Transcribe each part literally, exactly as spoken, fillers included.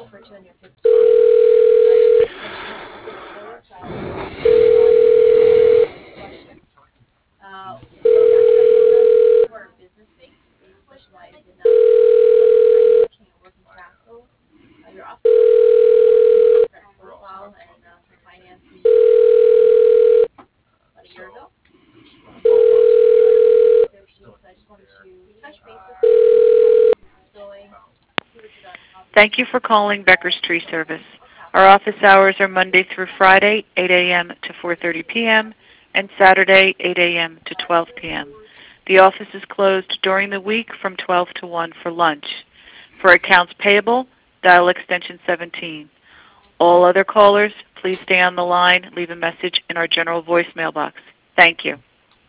Thank you for calling Becker's Tree Service. Our office hours are Monday through Friday, eight a m to four thirty p m and Saturday, eight a m to twelve p m The office is closed during the week from twelve to one for lunch. For accounts payable, dial extension seventeen. All other callers, please stay on the line, leave a message in our general voicemail box. Thank you.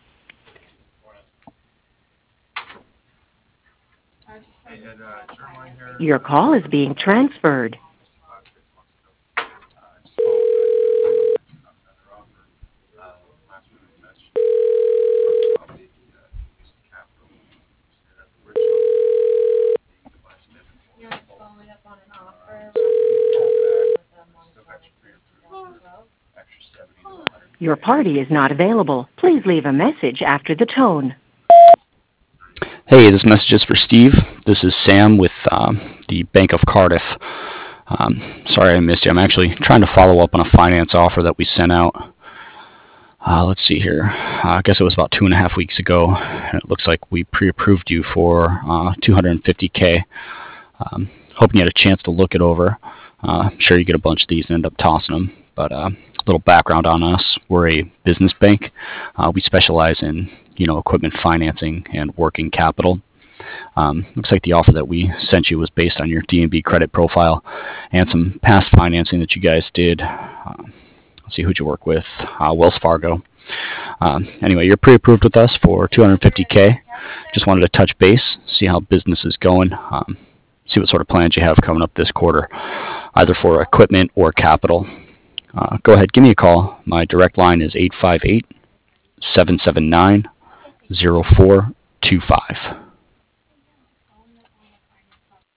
Your call is being transferred. Your party is not available. Please leave a message after the tone. Hey, this message is for Steve. This is Sam with um, the Bank of Cardiff. Um, sorry I missed you. I'm actually trying to follow up on a finance offer that we sent out. Uh, let's see here. Uh, I guess it was about two and a half weeks ago. And it looks like we pre-approved you for uh, two hundred fifty K. Um, hoping you had a chance to look it over. Uh, I'm sure you get a bunch of these and end up tossing them. But uh, a little background on us. We're a business bank. Uh, we specialize in you know, equipment financing and working capital. Um, looks like the offer that we sent you was based on your D N B credit profile and some past financing that you guys did. Uh, let's see, who'd you work with? Uh, Wells Fargo. Um, anyway, you're pre-approved with us for two hundred fifty K. Just wanted to touch base, see how business is going, um, see what sort of plans you have coming up this quarter, either for equipment or capital. Uh, go ahead, give me a call. My direct line is eight five eight, seven seven nine, zero four two five.